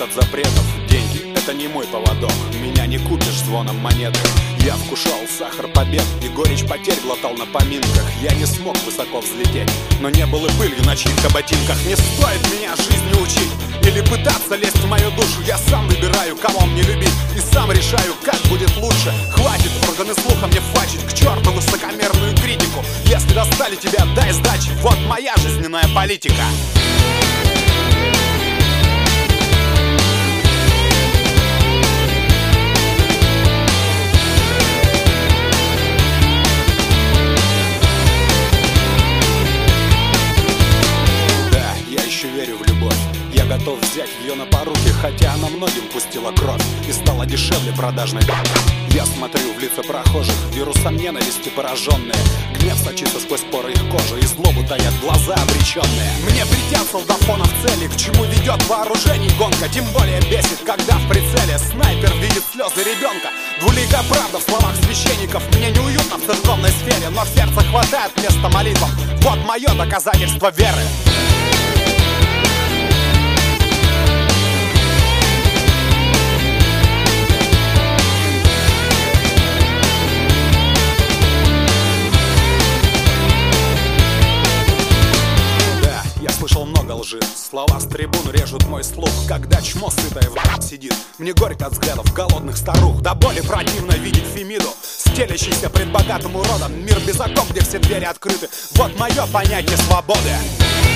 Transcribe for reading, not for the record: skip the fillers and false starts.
от запретов. Деньги — это не мой поводок, меня не купишь звоном монеты. Я вкушал сахар побед и горечь потерь глотал на поминках. Я не смог высоко взлететь, но не был и пылью на чьих-то ботинках. Не стоит меня жизни учить или пытаться лезть в мою душу. Я сам выбираю, кого мне любить, и сам решаю, как будет лучше. Хватит органы слуха мне фачить, к черту высокомерную критику. Если достали тебя, дай сдачи, вот моя жизненная политика. Верю в любовь, я готов взять ее на поруки, хотя она многим пустила кровь и стала дешевле продажной. Я смотрю в лица прохожих, вирусом ненависти пораженные. Гнев сочится сквозь поры их кожи, и злобу таят глаза обреченные. Мне притят солдафонов цели, к чему ведет вооружений гонка. Тем более бесит, когда в прицеле снайпер видит слезы ребенка. Двуликая правда в словах священников. Мне неуютно в церковной сфере, но в сердце хватает места молитвам. Вот мое доказательство веры. Слышал много лжи, слова с трибун режут мой слух. Когда чмо сытое в сидит, мне горько от взглядов голодных старух. До боли противно видеть Фемиду, стелящийся пред богатым уродом. Мир без оков, где все двери открыты. Вот мое понятие свободы.